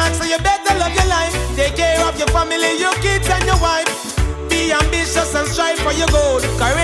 back, so you better love your life. Take care of your family, your kids and your wife. Be ambitious and strive for your goal. Cause